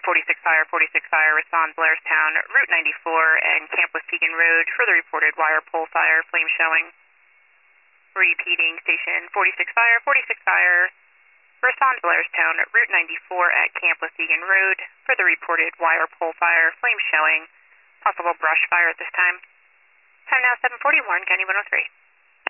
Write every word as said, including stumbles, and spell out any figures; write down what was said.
forty-six Fire, forty-six Fire, responds Blairstown, Route ninety-four and Camp Muskegon Road, further reported wire pole fire, flame showing. Repeating, station forty-six Fire, forty-six Fire, responds Blairstown, Route ninety-four at Camp Muskegon Road, further reported wire pole fire, flame showing, possible brush fire at this time. Time now seven forty-one, County one oh three.